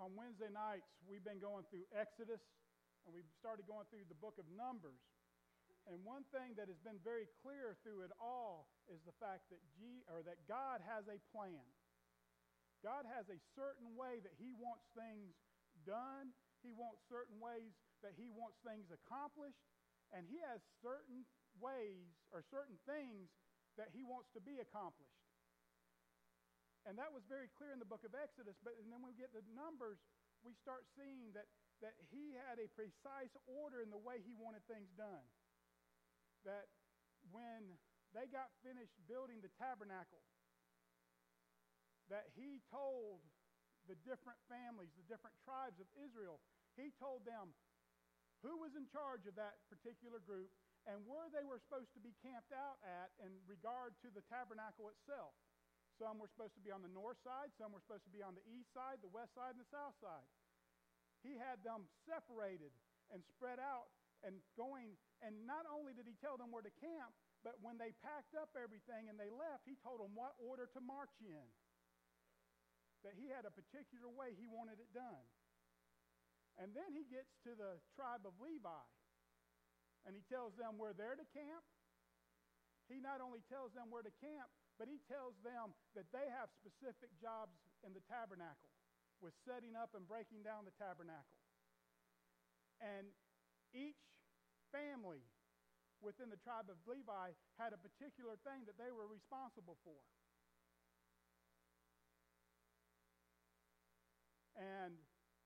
on Wednesday nights, we've been going through Exodus, and we've started going through the book of Numbers. And one thing that has been very clear through it all is the fact that God has a plan. God has a certain way that he wants things done. He wants certain ways that he wants things accomplished. And he has certain ways or certain things that he wants to be accomplished. And that was very clear in the book of Exodus. And then when we get to Numbers, we start seeing that he had a precise order in the way he wanted things done. That when they got finished building the tabernacle, that he told the different families, the different tribes of Israel, he told them who was in charge of that particular group and where they were supposed to be camped out at in regard to the tabernacle itself. Some were supposed to be on the north side, some were supposed to be on the east side, the west side, and the south side. He had them separated and spread out and going, and not only did he tell them where to camp, but when they packed up everything and they left, he told them what order to march in. That he had a particular way he wanted it done. And then he gets to the tribe of Levi, and he tells them where they're to camp. He not only tells them where to camp, but he tells them that they have specific jobs in the tabernacle with setting up and breaking down the tabernacle. And each family within the tribe of Levi had a particular thing that they were responsible for. And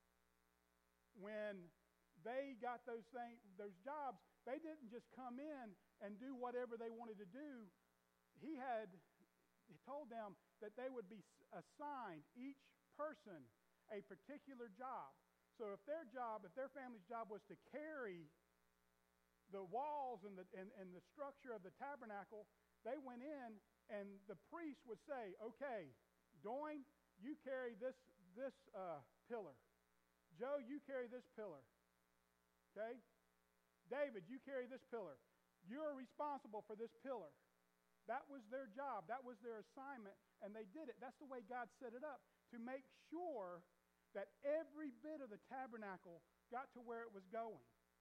when they got those jobs, they didn't just come in and do whatever they wanted to do. He told them that they would be assigned, each person, a particular job. So if their family's job was to carry the walls and the structure of the tabernacle, they went in and the priest would say, okay, Doyne, you carry this pillar. Joe, you carry this pillar. Okay? David, you carry this pillar. You're responsible for this pillar. That was their job. That was their assignment, and they did it. That's the way God set it up, to make sure that every bit of the tabernacle got to where it was going.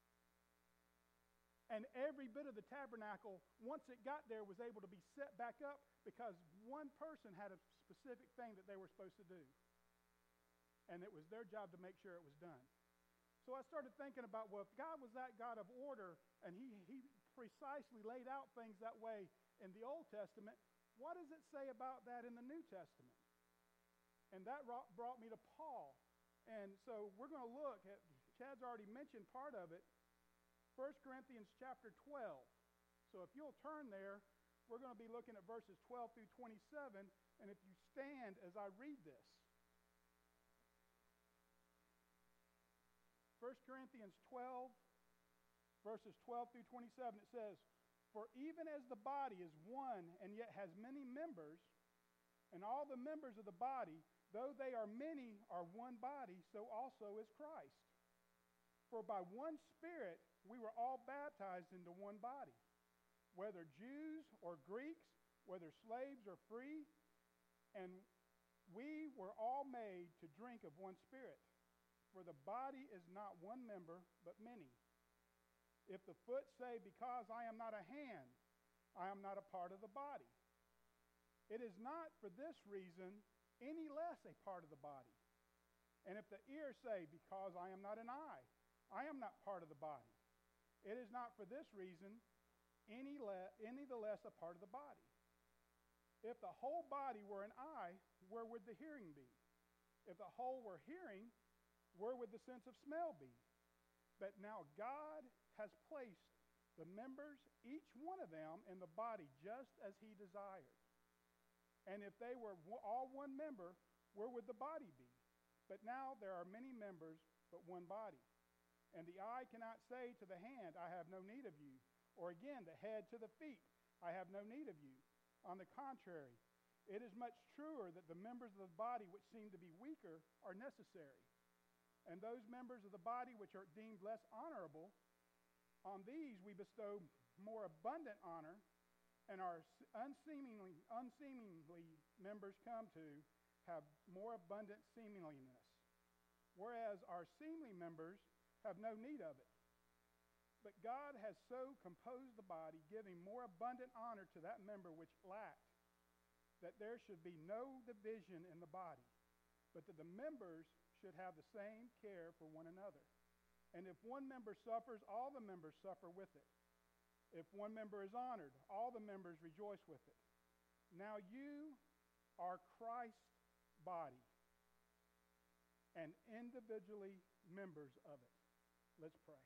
And every bit of the tabernacle, once it got there, was able to be set back up because one person had a specific thing that they were supposed to do. And it was their job to make sure it was done. So I started thinking about, well, if God was that God of order, and he precisely laid out things that way in the Old Testament, what does it say about that in the New Testament? And that brought me to Paul. And so we're going to look at, Chad's already mentioned part of it, 1 Corinthians chapter 12. So if you'll turn there, we're going to be looking at verses 12 through 27, and if you stand as I read this. 1 Corinthians 12, verses 12 through 27, it says, "For even as the body is one and yet has many members, and all the members of the body, though they are many, are one body, so also is Christ. For by one Spirit we were all baptized into one body, whether Jews or Greeks, whether slaves or free, and we were all made to drink of one Spirit. For the body is not one member, but many. If the foot say, because I am not a hand, I am not a part of the body, it is not for this reason any less a part of the body. And if the ear say, because I am not an eye, I am not part of the body, it is not for this reason any the less a part of the body. If the whole body were an eye, where would the hearing be? If the whole were hearing, where would the sense of smell be? But now God has placed the members, each one of them, in the body just as he desired. And if they were all one member, where would the body be? But now there are many members, but one body. And the eye cannot say to the hand, I have no need of you. Or again, the head to the feet, I have no need of you. On the contrary, it is much truer that the members of the body which seem to be weaker are necessary. And those members of the body which are deemed less honorable, on these we bestow more abundant honor, and our unseemly members come to have more abundant seemliness. whereas our seemly members have no need of it. But God has so composed the body, giving more abundant honor to that member which lacked, that there should be no division in the body, but that the members should have the same care for one another. And if one member suffers, all the members suffer with it. If one member is honored, all the members rejoice with it. Now you are Christ's body, and individually members of it. Let's pray.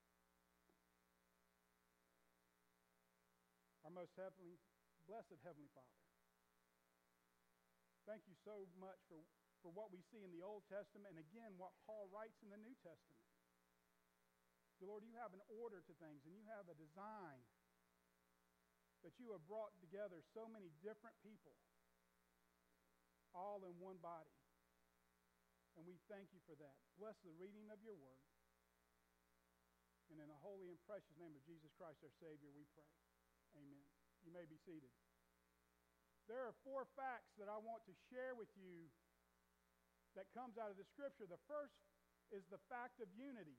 Our most heavenly, blessed Heavenly Father, thank you so much for what we see in the Old Testament and again what Paul writes in the New Testament. So Lord, you have an order to things and you have a design that you have brought together so many different people all in one body. And we thank you for that. Bless the reading of your word. And in the holy and precious name of Jesus Christ, our Savior, we pray. Amen. You may be seated. There are 4 facts that I want to share with you that comes out of the scripture. The first is the fact of unity.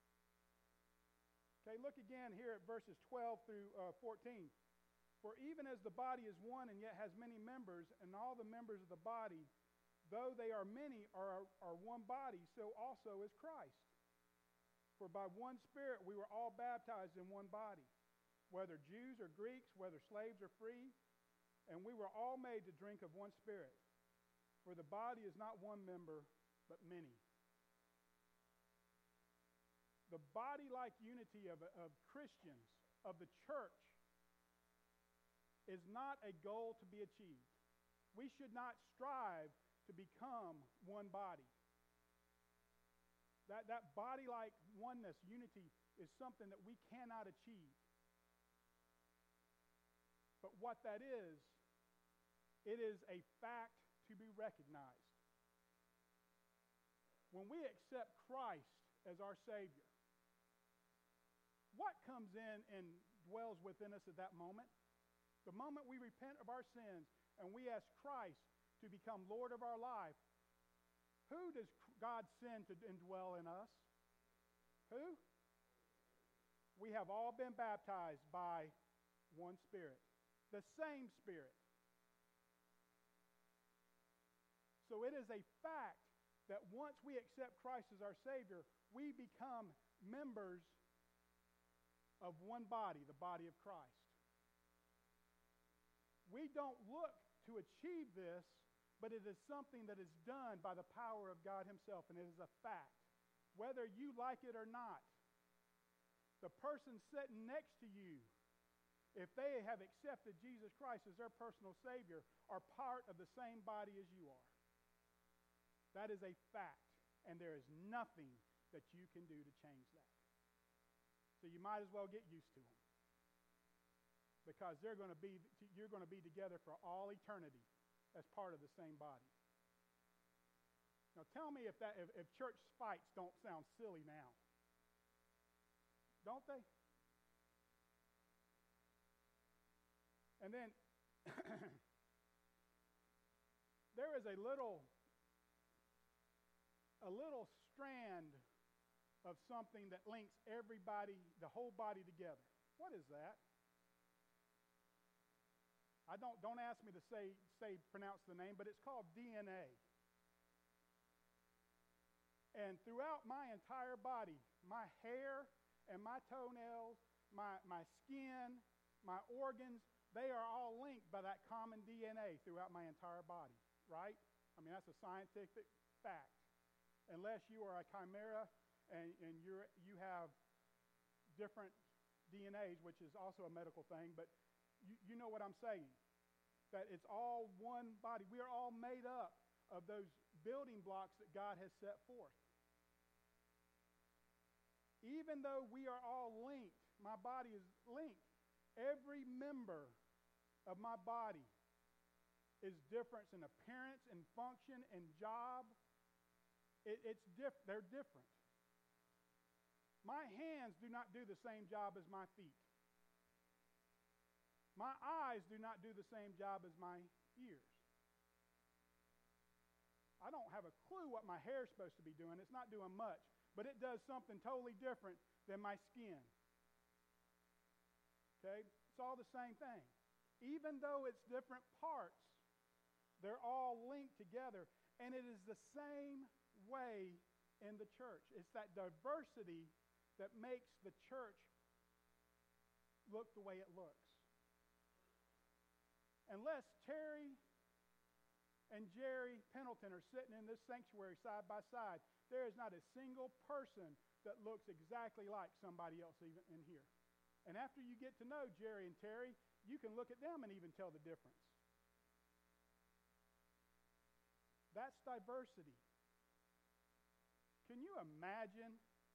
Okay, look again here at verses 12 through 14. For even as the body is one and yet has many members, and all the members of the body, though they are many, are one body, so also is Christ. For by one Spirit we were all baptized in one body, whether Jews or Greeks, whether slaves or free, and we were all made to drink of one Spirit. For the body is not one member, but many. The body-like unity of Christians, of the church, is not a goal to be achieved. We should not strive to become one body. That body-like oneness, unity, is something that we cannot achieve. But what that is, it is a fact to be recognized. When we accept Christ as our Savior, what comes in and dwells within us at that moment? The moment we repent of our sins and we ask Christ to become Lord of our life, who does God send to indwell in us? Who? We have all been baptized by one Spirit. The same Spirit. So it is a fact that once we accept Christ as our Savior, we become members of one body, the body of Christ. We don't look to achieve this, but it is something that is done by the power of God himself, and it is a fact. Whether you like it or not, the person sitting next to you, if they have accepted Jesus Christ as their personal Savior, are part of the same body as you are. That is a fact, and there is nothing that you can do to change that. So you might as well get used to them, because you're going to be together for all eternity as part of the same body. Now tell me if church fights don't sound silly now. Don't they? And then there is a little strand of something that links everybody, the whole body together. What is that? Don't ask me to pronounce the name, but it's called DNA. And throughout my entire body, my hair and my toenails, my skin, my organs, they are all linked by that common DNA throughout my entire body, right? I mean, that's a scientific fact. Unless you are a chimera and you have different DNAs, which is also a medical thing, but you know what I'm saying. That it's all one body. We are all made up of those building blocks that God has set forth. Even though we are all linked, my body is linked. Every member of my body is different in appearance and function and job. They're different. My hands do not do the same job as my feet. My eyes do not do the same job as my ears. I don't have a clue what my hair is supposed to be doing. It's not doing much, but it does something totally different than my skin. Okay? It's all the same thing. Even though it's different parts, they're all linked together, and it is the same way in the church. It's that diversity that makes the church look the way it looks. Unless Terry and Jerry Pendleton are sitting in this sanctuary side by side, there is not a single person that looks exactly like somebody else even in here. And after you get to know Jerry and Terry, you can look at them and even tell the difference. That's diversity. Can you imagine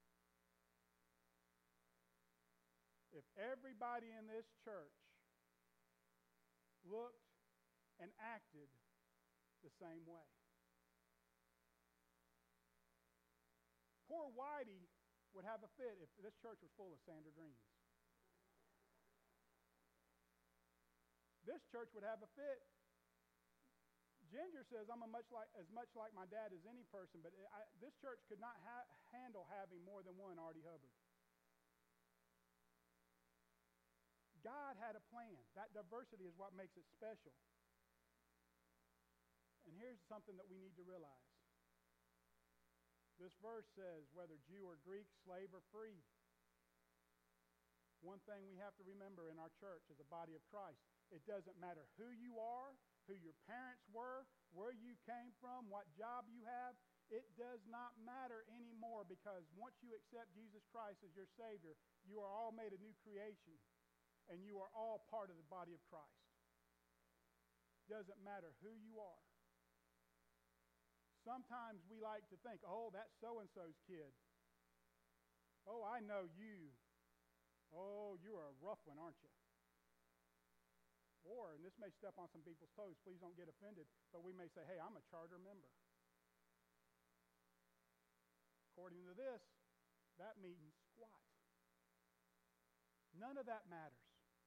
if everybody in this church looked and acted the same way? Poor Whitey would have a fit if this church was full of Sandra Greens. This church would have a fit. Ginger says, I'm as much like my dad as any person, but this church could not handle having more than one Artie Hubbard. God had a plan. That diversity is what makes it special. And here's something that we need to realize. This verse says, whether Jew or Greek, slave or free. One thing we have to remember in our church as a body of Christ, it doesn't matter who you are, who your parents were, where you came from, what job you have. It does not matter anymore, because once you accept Jesus Christ as your Savior, you are all made a new creation, and you are all part of the body of Christ. Doesn't matter who you are. Sometimes we like to think, oh, that's so-and-so's kid. Oh, I know you. Oh, you're a rough one, aren't you? Or, and this may step on some people's toes, please don't get offended, but we may say, hey, I'm a charter member. According to this, that means squat. None of that matters.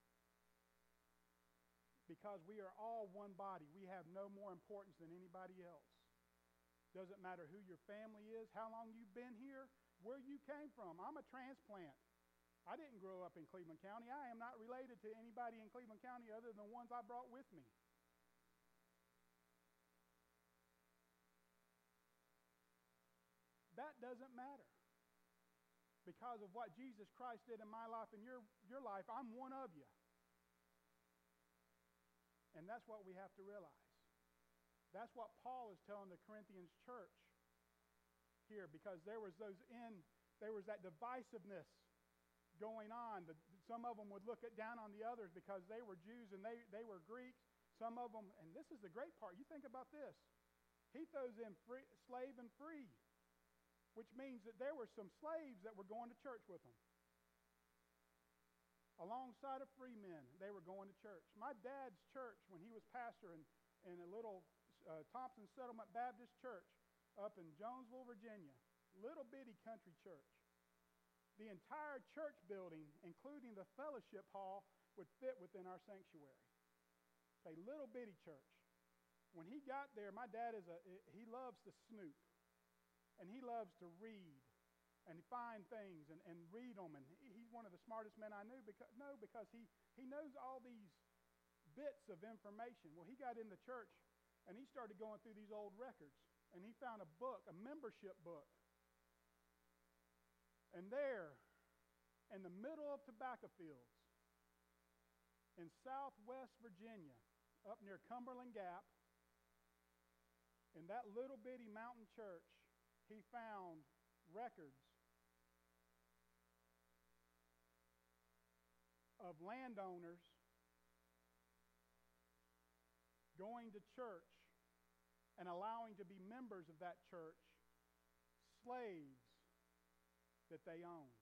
Because we are all one body. We have no more importance than anybody else. Doesn't matter who your family is, how long you've been here, where you came from. I'm a transplant. I didn't grow up in Cleveland County. I am not related to anybody in Cleveland County other than the ones I brought with me. That doesn't matter. Because of what Jesus Christ did in my life and your life, I'm one of you. And that's what we have to realize. That's what Paul is telling the Corinthians church here, because there was that divisiveness going on. Some of them would look down on the others because they were Jews and they were Greeks. Some of them, and this is the great part, you think about this. He throws in slave and free, which means that there were some slaves that were going to church with them. Alongside of free men, they were going to church. My dad's church, when he was pastor in a little Thompson Settlement Baptist church up in Jonesville, Virginia, little bitty country church. The entire church building, including the fellowship hall, would fit within our sanctuary. It's a little bitty church. When he got there, my dad he loves to snoop, and he loves to read and find things and read them. And he's one of the smartest men I knew because he knows all these bits of information. Well, he got in the church, and he started going through these old records, and he found a book, a membership book. And there, in the middle of tobacco fields, in southwest Virginia, up near Cumberland Gap, in that little bitty mountain church, he found records of landowners going to church and allowing to be members of that church slaves that they owned.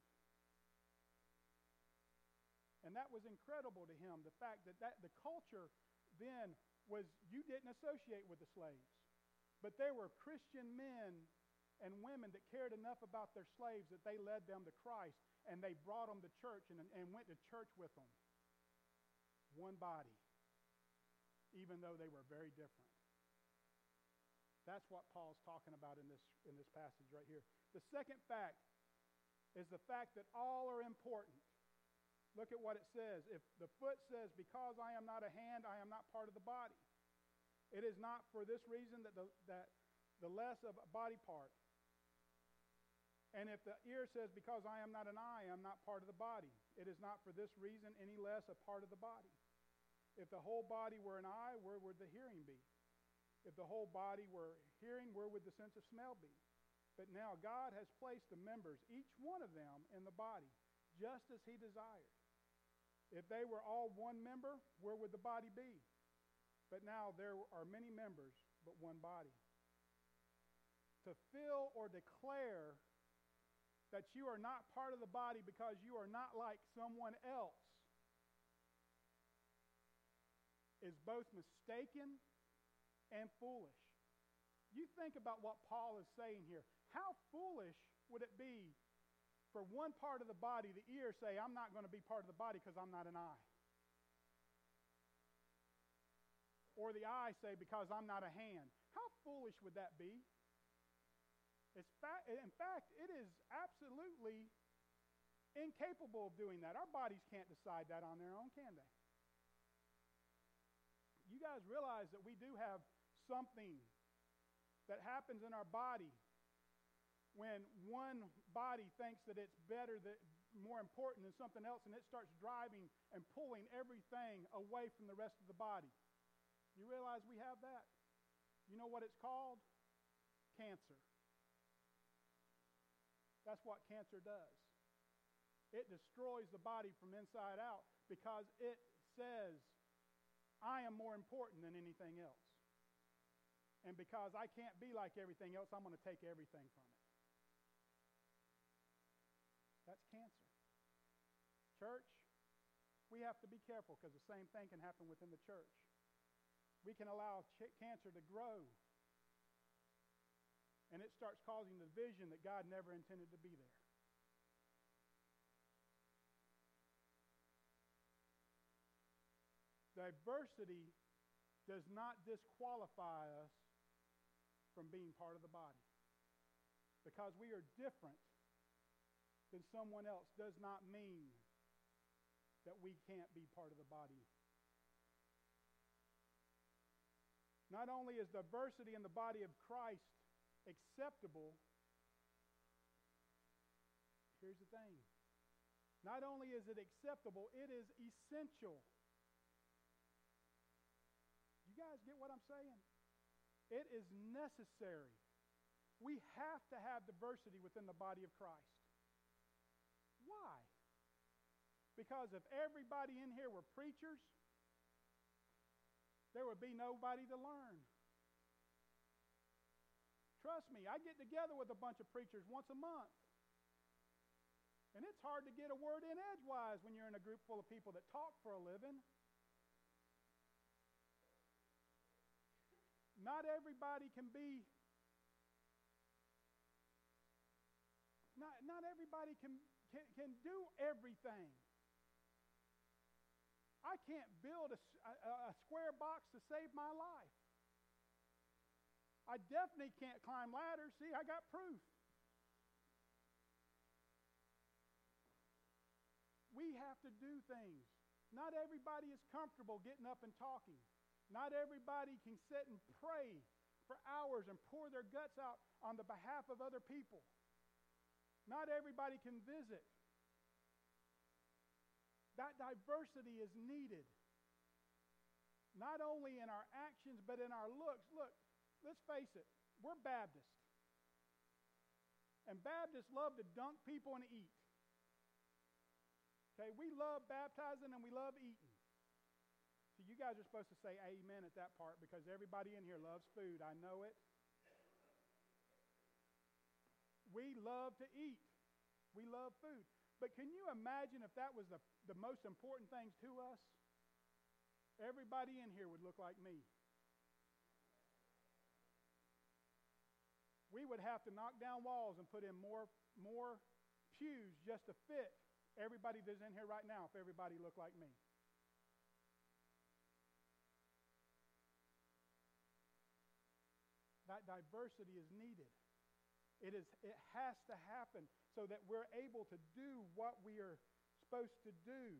And that was incredible to him, the fact that the culture then was, you didn't associate with the slaves. But there were Christian men and women that cared enough about their slaves that they led them to Christ, and they brought them to church and went to church with them. One body, even though they were very different. That's what Paul's talking about in this passage right here. The second fact is the fact that all are important. Look at what it says. If the foot says, because I am not a hand, I am not part of the body. It is not for this reason that the less of a body part. And if the ear says, because I am not an eye, I am not part of the body. It is not for this reason any less a part of the body. If the whole body were an eye, where would the hearing be? If the whole body were hearing, where would the sense of smell be? But now God has placed the members, each one of them, in the body, just as he desired. If they were all one member, where would the body be? But now there are many members, but one body. To fill or declare that you are not part of the body because you are not like someone else is both mistaken and foolish. You think about what Paul is saying here. How foolish would it be for one part of the body, the ear, say, I'm not going to be part of the body because I'm not an eye? Or the eye say, because I'm not a hand. How foolish would that be? In fact, it is absolutely incapable of doing that. Our bodies can't decide that on their own, can they? You guys realize that we do have something that happens in our body when one body thinks that it's better, that more important than something else, and it starts driving and pulling everything away from the rest of the body. You realize we have that? You know what it's called? Cancer. That's what cancer does. It destroys the body from inside out because it says, I am more important than anything else. And because I can't be like everything else, I'm going to take everything from it. That's cancer. Church, we have to be careful because the same thing can happen within the church. We can allow cancer to grow, and it starts causing the division that God never intended to be there. Diversity does not disqualify us from being part of the body. Because we are different than someone else does not mean that we can't be part of the body. Not only is diversity in the body of Christ acceptable, here's the thing. Not only is it acceptable, it is essential. You guys get what I'm saying? It is necessary. We have to have diversity within the body of Christ. Why? Because if everybody in here were preachers, there would be nobody to learn. Trust me, I get together with a bunch of preachers once a month. And it's hard to get a word in edgewise when you're in a group full of people that talk for a living. Not everybody can be, not everybody can do everything. I can't build a square box to save my life. I definitely can't climb ladders. See, I got proof. We have to do things. Not everybody is comfortable getting up and talking. Not everybody can sit and pray for hours and pour their guts out on the behalf of other people. Not everybody can visit. That diversity is needed. Not only in our actions, but in our looks. Look, let's face it, we're Baptists. And Baptists love to dunk people and eat. Okay, we love baptizing and we love eating. So you guys are supposed to say amen at that part because everybody in here loves food. I know it. We love to eat. We love food. But can you imagine if that was the most important things to us? Everybody in here would look like me. We would have to knock down walls and put in more pews just to fit everybody that's in here right now if everybody looked like me. that diversity is needed. It has to happen so that we're able to do what we are supposed to do.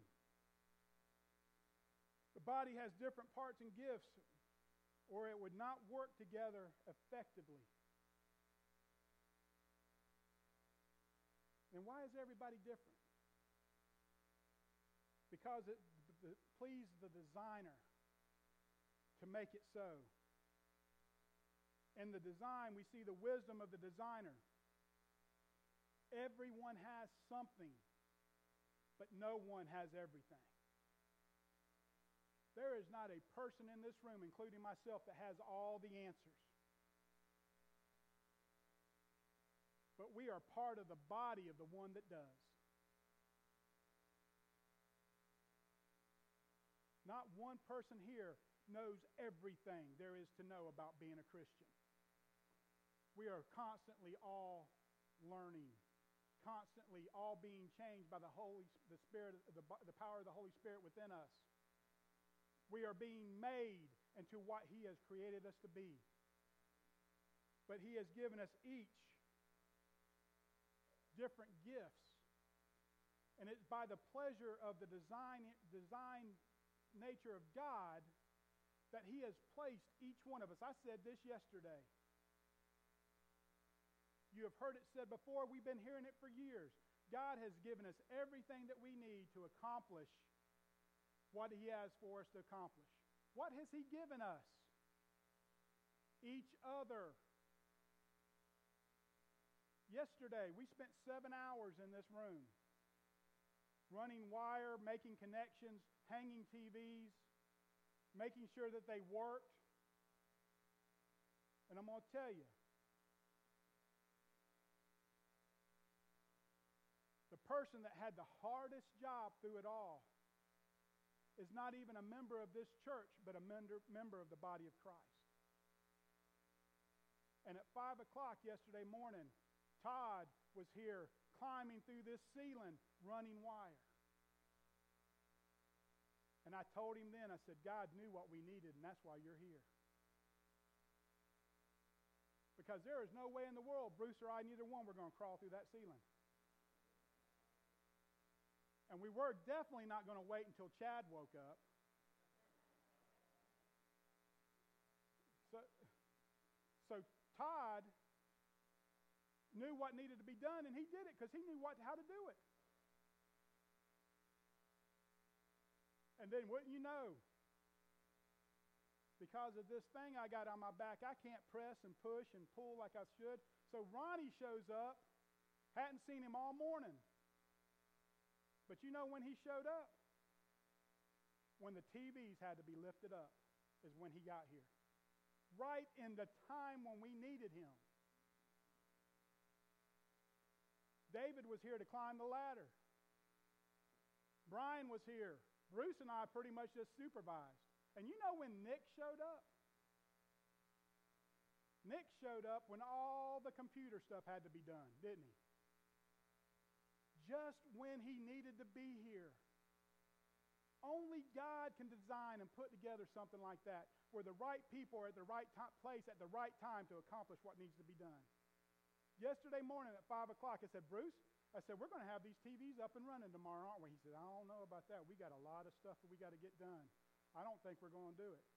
The body has different parts and gifts, or it would not work together effectively. And why is everybody different? Because it pleased the designer to make it so. In the design, we see the wisdom of the designer. Everyone has something, but no one has everything. There is not a person in this room, including myself, that has all the answers. But we are part of the body of the one that does. Not one person here knows everything there is to know about being a Christian. We are constantly all learning, constantly all being changed by the Spirit, the power of the Holy Spirit within us. We are being made into what He has created us to be. But He has given us each different gifts. And it's by the pleasure of the design nature of God that He has placed each one of us. I said this yesterday. You have heard it said before. We've been hearing it for years. God has given us everything that we need to accomplish what He has for us to accomplish. What has He given us? Each other. Yesterday, we spent 7 hours in this room running wire, making connections, hanging TVs, making sure that they worked. And I'm going to tell you, the person that had the hardest job through it all is not even a member of this church, but a member of the body of Christ. And at 5 o'clock yesterday morning, Todd was here climbing through this ceiling, running wire. And I told him then, I said, God knew what we needed, and that's why you're here. Because there is no way in the world, Bruce or I, neither one, were going to crawl through that ceiling. And we were definitely not going to wait until Chad woke up. So Todd knew what needed to be done, and he did it because he knew how to do it. And then wouldn't you know, because of this thing I got on my back, I can't press and push and pull like I should. So Ronnie shows up, hadn't seen him all morning. But you know when he showed up? When the TVs had to be lifted up is when he got here. Right in the time when we needed him. David was here to climb the ladder. Brian was here. Bruce and I pretty much just supervised. And you know when Nick showed up? Nick showed up when all the computer stuff had to be done, didn't he? Just when he needed to be here. Only God can design and put together something like that where the right people are at the right place at the right time to accomplish what needs to be done. Yesterday morning at 5 o'clock, I said, Bruce, we're going to have these TVs up and running tomorrow, aren't we? He said, I don't know about that. We got a lot of stuff that we got to get done. I don't think we're going to do it.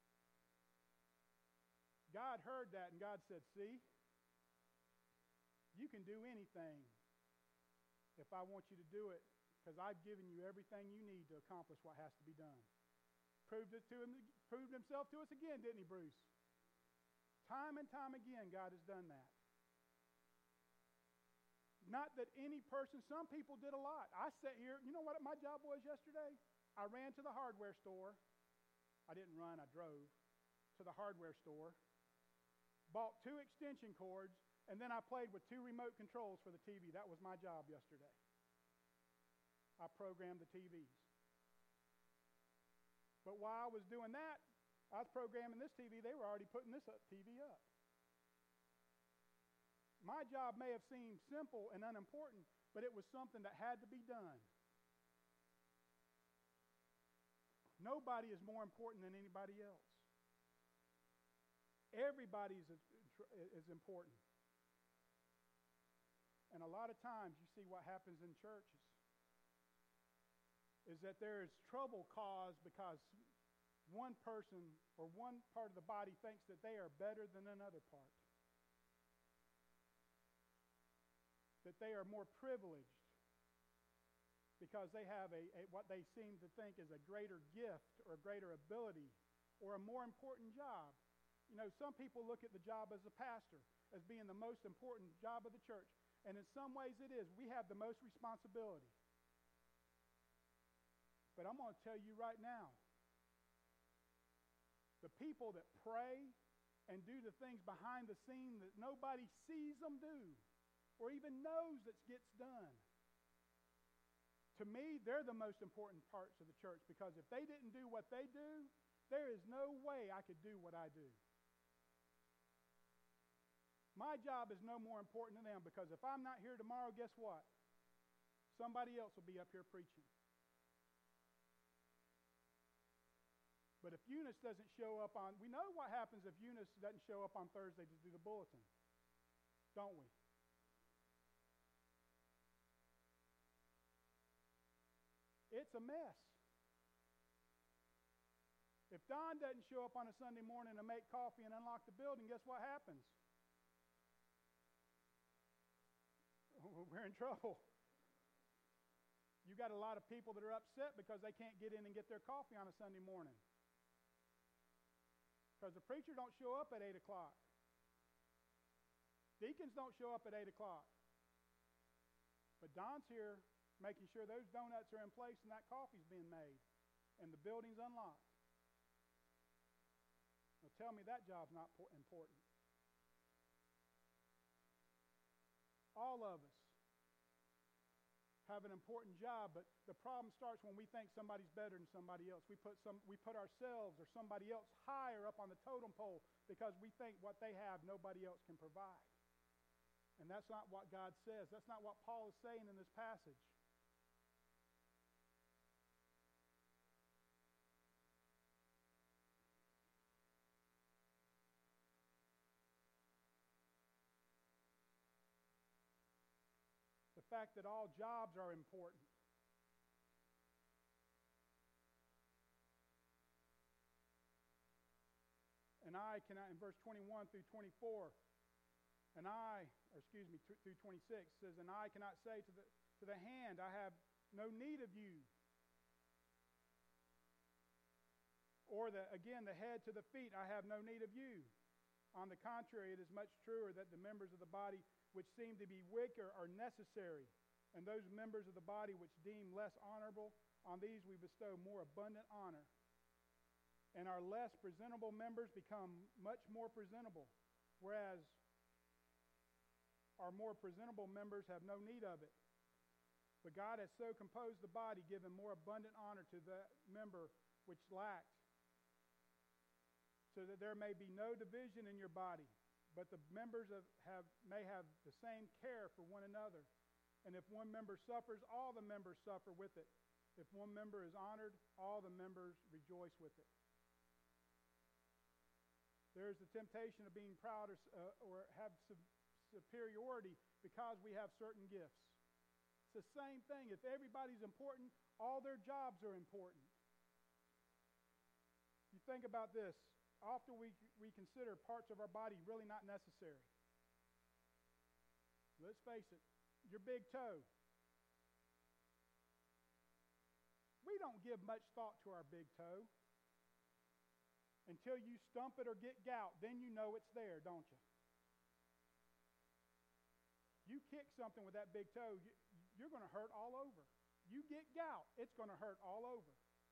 God heard that, and God said, see, you can do anything if I want you to do it, because I've given you everything you need to accomplish what has to be done. Proved himself to us again, didn't he, Bruce? Time and time again, God has done that. Not that any person, some people did a lot. I sat here, you know what my job was yesterday? I ran to the hardware store. I didn't run, I drove to the hardware store, bought 2 extension cords, and then I played with 2 remote controls for the TV. That was my job yesterday. I programmed the TVs. But while I was doing that, I was programming this TV. They were already putting this TV up. My job may have seemed simple and unimportant, but it was something that had to be done. Nobody is more important than anybody else. Everybody is is important. And a lot of times you see what happens in churches is that there is trouble caused because one person or one part of the body thinks that they are better than another part. That they are more privileged because they have what they seem to think is a greater gift or a greater ability or a more important job. You know, some people look at the job as a pastor as being the most important job of the church. And in some ways it is. We have the most responsibility. But I'm going to tell you right now, the people that pray and do the things behind the scene that nobody sees them do or even knows that gets done, to me, they're the most important parts of the church, because if they didn't do what they do, there is no way I could do what I do. My job is no more important than them, because if I'm not here tomorrow, guess what? Somebody else will be up here preaching. But if Eunice doesn't show up on, we know what happens if Eunice doesn't show up on Thursday to do the bulletin, don't we? It's a mess. If Don doesn't show up on a Sunday morning to make coffee and unlock the building, guess what happens? We're in trouble. You got a lot of people that are upset because they can't get in and get their coffee on a Sunday morning. Because the preacher don't show up at 8 o'clock. Deacons don't show up at 8 o'clock. But Don's here making sure those donuts are in place and that coffee's being made and the building's unlocked. Now tell me that job's not important. All of us have an important job, but the problem starts when we think somebody's better than somebody else. We put ourselves or somebody else higher up on the totem pole because we think what they have nobody else can provide. And that's not what God says. That's not what Paul is saying in this passage. The fact that all jobs are important. And I cannot, in verse 21 through 24, through 26, says, and I cannot say to the hand, I have no need of you. Or the head to the feet, I have no need of you. On the contrary, it is much truer that the members of the body which seem to be weaker are necessary, and those members of the body which deem less honorable, on these we bestow more abundant honor. And our less presentable members become much more presentable, whereas our more presentable members have no need of it. But God has so composed the body, giving more abundant honor to that member which lacked, so that there may be no division in your body, but the members may have the same care for one another. And if one member suffers, all the members suffer with it. If one member is honored, all the members rejoice with it. There is the temptation of being proud or have superiority because we have certain gifts. It's the same thing. If everybody's important, all their jobs are important. You think about this. Often we consider parts of our body really not necessary. Let's face it, your big toe. We don't give much thought to our big toe until you stump it or get gout. Then you know it's there, don't you? You kick something with that big toe, you're going to hurt all over. You get gout, it's going to hurt all over.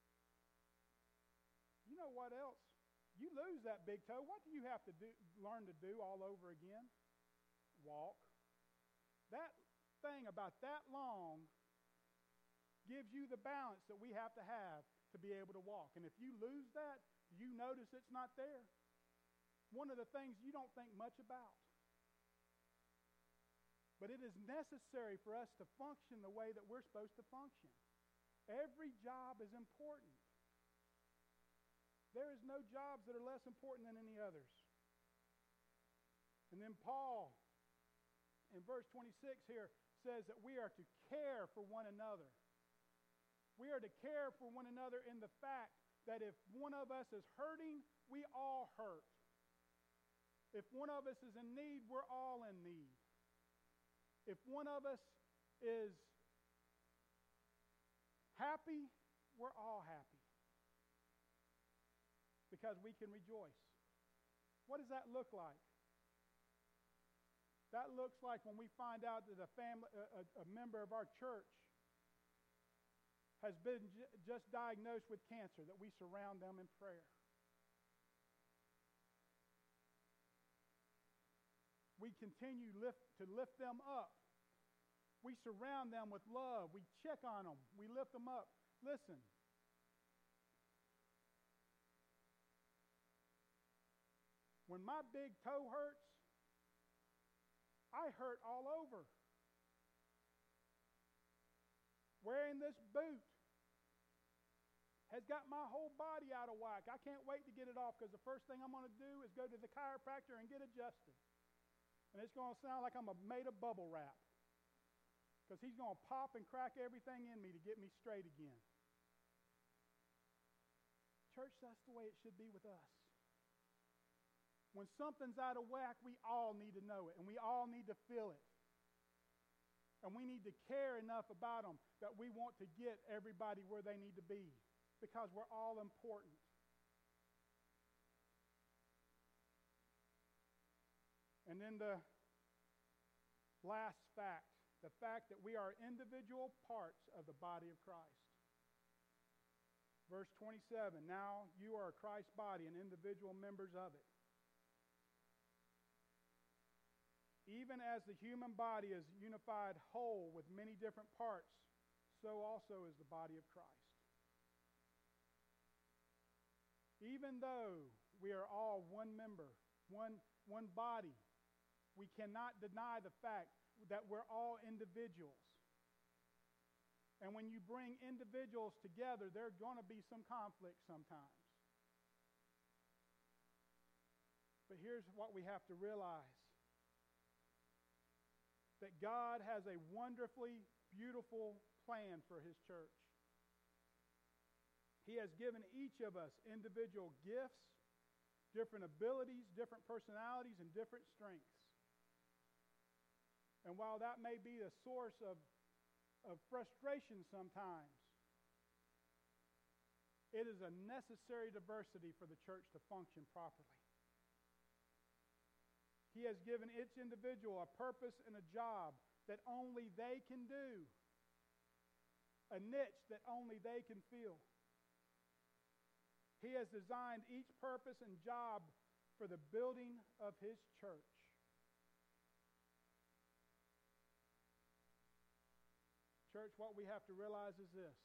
You know what else? You lose that big toe, what do you have to learn to do all over again? Walk. That thing about that long gives you the balance that we have to be able to walk. And if you lose that, you notice it's not there. One of the things you don't think much about. But it is necessary for us to function the way that we're supposed to function. Every job is important. There is no jobs that are less important than any others. then Paul, in verse 26 here, says that we are to care for one another. We are to care for one another in the fact that if one of us is hurting, we all hurt. If one of us is in need, we're all in need. If one of us is happy, we're all happy. Because we can rejoice. What does that look like? That looks like when we find out that a member of our church has been just diagnosed with cancer, that we surround them in prayer. We continue to lift them up. We surround them with love. We check on them. We lift them up. Listen. When my big toe hurts, I hurt all over. Wearing this boot has got my whole body out of whack. I can't wait to get it off because the first thing I'm going to do is go to the chiropractor and get adjusted. And it's going to sound like I'm made of bubble wrap because he's going to pop and crack everything in me to get me straight again. Church, that's the way it should be with us. When something's out of whack, we all need to know it, and we all need to feel it. And we need to care enough about them that we want to get everybody where they need to be because we're all important. And then the last fact, the fact that we are individual parts of the body of Christ. Verse 27, now you are Christ's body and individual members of it. Even as the human body is unified whole with many different parts, so also is the body of Christ. Even though we are all one member, one body, we cannot deny the fact that we're all individuals. And when you bring individuals together, there are going to be some conflict sometimes. But here's what we have to realize. That God has a wonderfully beautiful plan for His church. He has given each of us individual gifts, different abilities, different personalities, and different strengths. And while that may be a source of frustration sometimes, it is a necessary diversity for the church to function properly. He has given each individual a purpose and a job that only they can do, a niche that only they can fill. He has designed each purpose and job for the building of His church. Church, what we have to realize is this,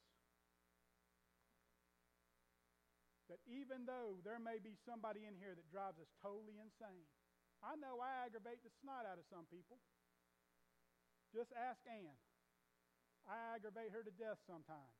that even though there may be somebody in here that drives us totally insane, I know I aggravate the snot out of some people. Just ask Ann. I aggravate her to death sometimes.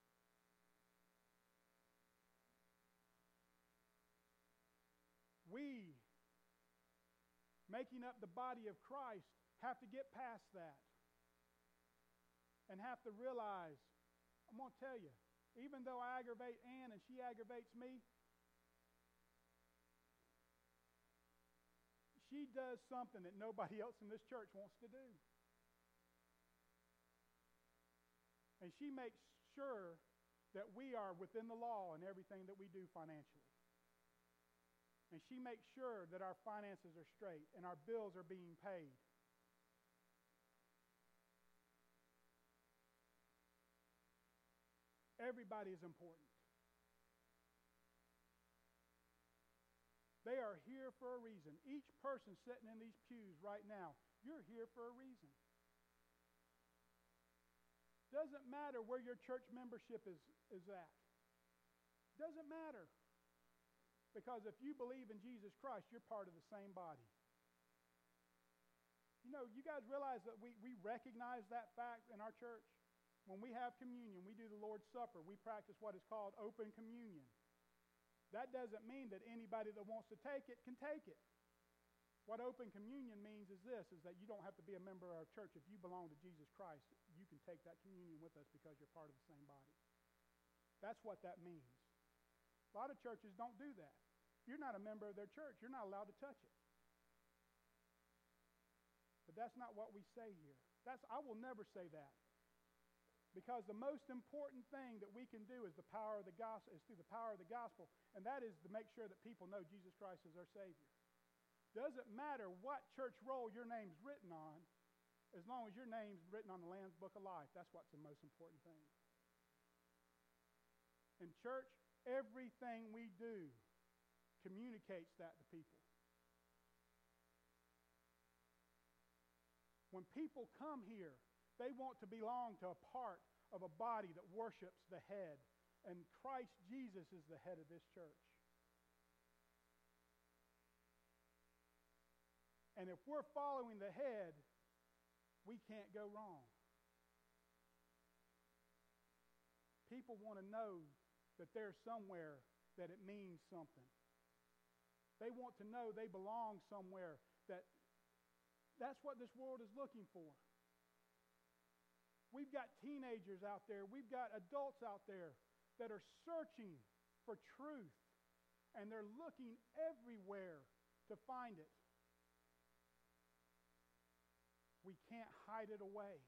We, making up the body of Christ, have to get past that and have to realize, I'm going to tell you, even though I aggravate Ann and she aggravates me, she does something that nobody else in this church wants to do. And she makes sure that we are within the law in everything that we do financially. And she makes sure that our finances are straight and our bills are being paid. Everybody is important. They are here for a reason. Each person sitting in these pews right now, you're here for a reason. Doesn't matter where your church membership is at. Doesn't matter. Because if you believe in Jesus Christ, you're part of the same body. You know, you guys realize that we recognize that fact in our church? When we have communion, we do the Lord's Supper. We practice what is called open communion. That doesn't mean that anybody that wants to take it can take it. What open communion means is this, is that you don't have to be a member of our church. If you belong to Jesus Christ, you can take that communion with us because you're part of the same body. That's what that means. A lot of churches don't do that. If you're not a member of their church, you're not allowed to touch it. But that's not what we say here. I will never say that. Because the most important thing that we can do is the power of the gospel, is through the power of the gospel, and that is to make sure that people know Jesus Christ is our Savior. Doesn't matter what church roll your name's written on, as long as your name's written on the Lamb's Book of Life. That's what's the most important thing. In church, everything we do communicates that to people. When people come here, they want to belong to a part of a body that worships the head, and Christ Jesus is the head of this church. And if we're following the head, we can't go wrong. People want to know that they're somewhere that it means something. They want to know they belong somewhere, that's what this world is looking for. We've got teenagers out there, we've got adults out there that are searching for truth, and they're looking everywhere to find it. We can't hide it away.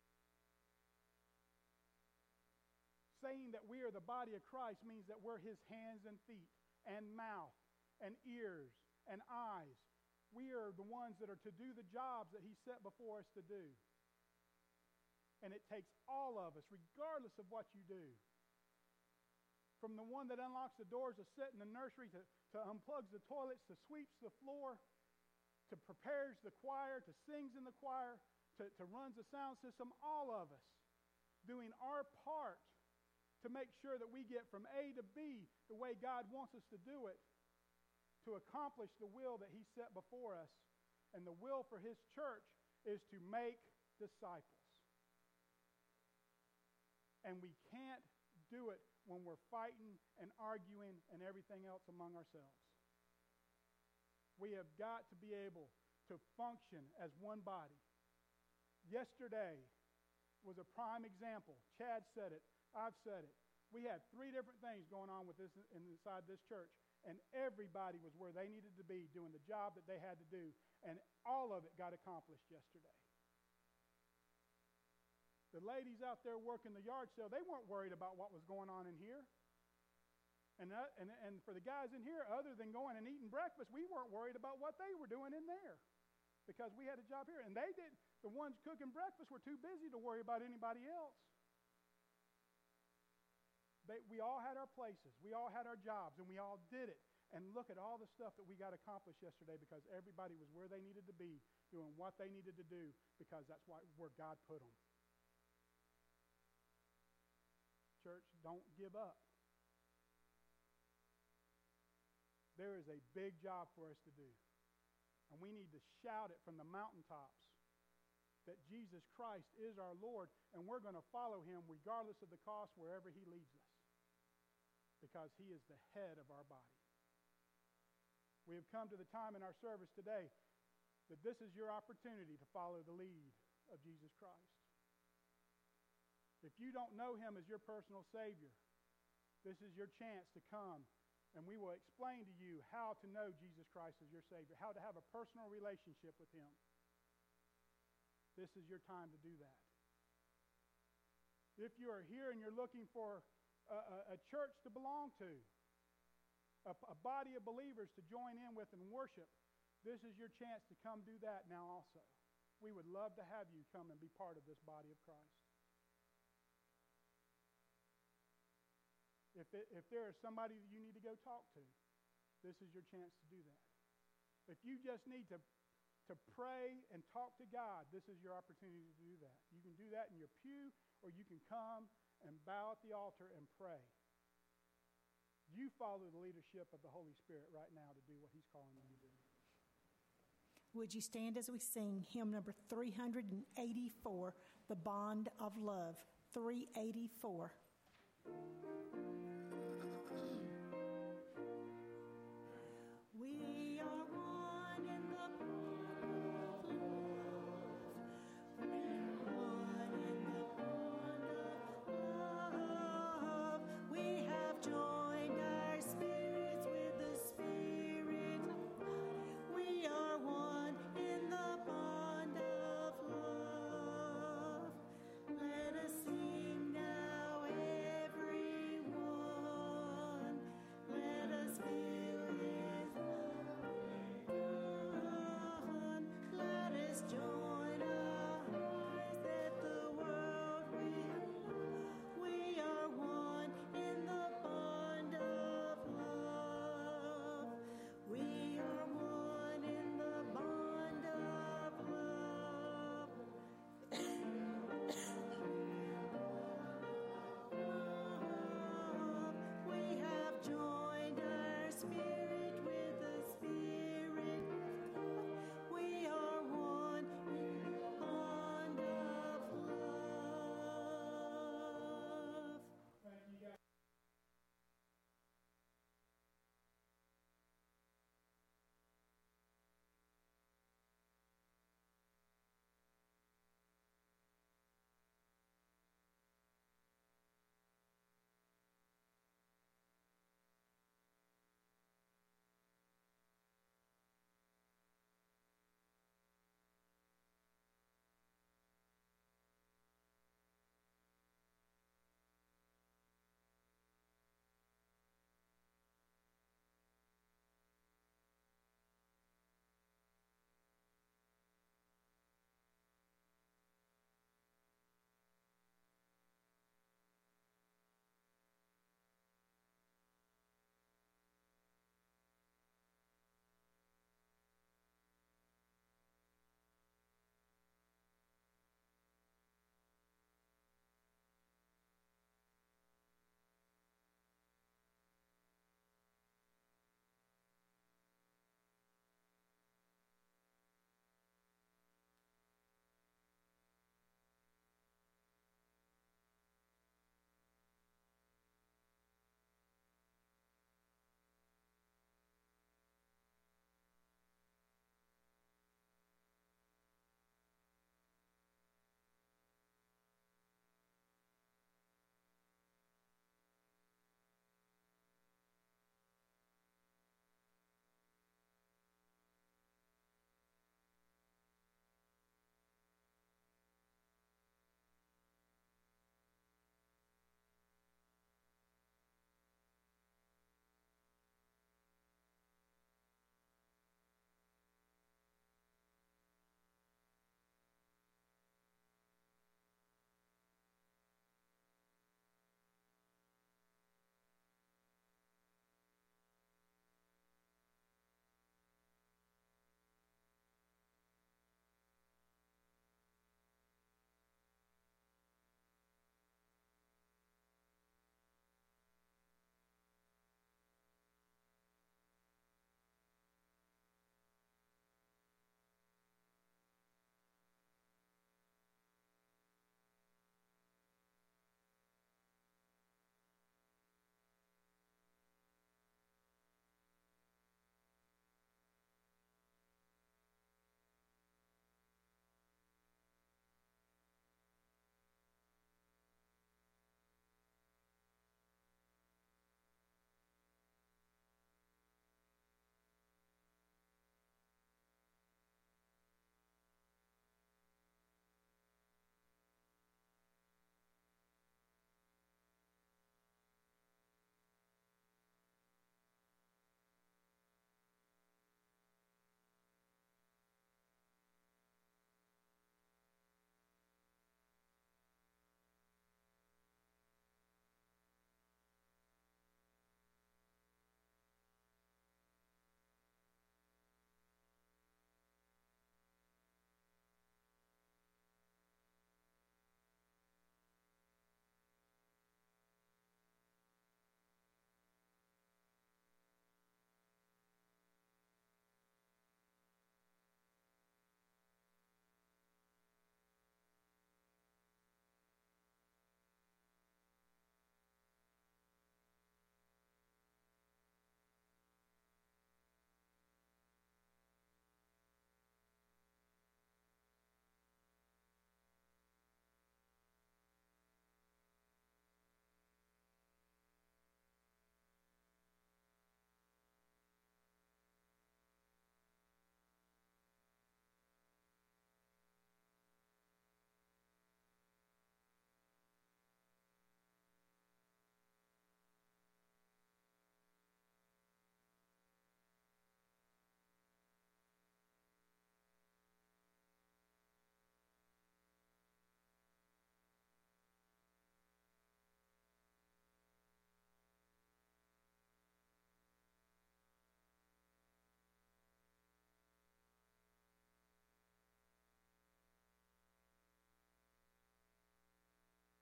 Saying that we are the body of Christ means that we're his hands and feet and mouth and ears and eyes. We are the ones that are to do the jobs that he set before us to do. And it takes all of us, regardless of what you do. From the one that unlocks the doors to sit in the nursery, to unplugs the toilets, to sweeps the floor, to prepares the choir, to sings in the choir, to runs the sound system, all of us doing our part to make sure that we get from A to B the way God wants us to do it, to accomplish the will that he set before us. And the will for his church is to make disciples. And we can't do it when we're fighting and arguing and everything else among ourselves. We have got to be able to function as one body. Yesterday was a prime example. Chad said it. I've said it. We had 3 different things going on with this inside this church, and everybody was where they needed to be doing the job that they had to do, and all of it got accomplished yesterday. The ladies out there working the yard sale, they weren't worried about what was going on in here. And for the guys in here, other than going and eating breakfast, we weren't worried about what they were doing in there because we had a job here. And the ones cooking breakfast were too busy to worry about anybody else. We all had our places. We all had our jobs, and we all did it. And look at all the stuff that we got accomplished yesterday because everybody was where they needed to be, doing what they needed to do because that's where God put them. Church, don't give up. There is a big job for us to do. And we need to shout it from the mountaintops that Jesus Christ is our Lord, and we're going to follow him regardless of the cost wherever he leads us because he is the head of our body. We have come to the time in our service today that this is your opportunity to follow the lead of Jesus Christ. If you don't know him as your personal Savior, this is your chance to come, and we will explain to you how to know Jesus Christ as your Savior, how to have a personal relationship with him. This is your time to do that. If you are here and you're looking for a church to belong to, a body of believers to join in with and worship, this is your chance to come do that now also. We would love to have you come and be part of this body of Christ. If there is somebody that you need to go talk to, this is your chance to do that. If you just need to pray and talk to God, this is your opportunity to do that. You can do that in your pew, or you can come and bow at the altar and pray. You follow the leadership of the Holy Spirit right now to do what he's calling you to do. Would you stand as we sing hymn number 384, The Bond of Love, 384.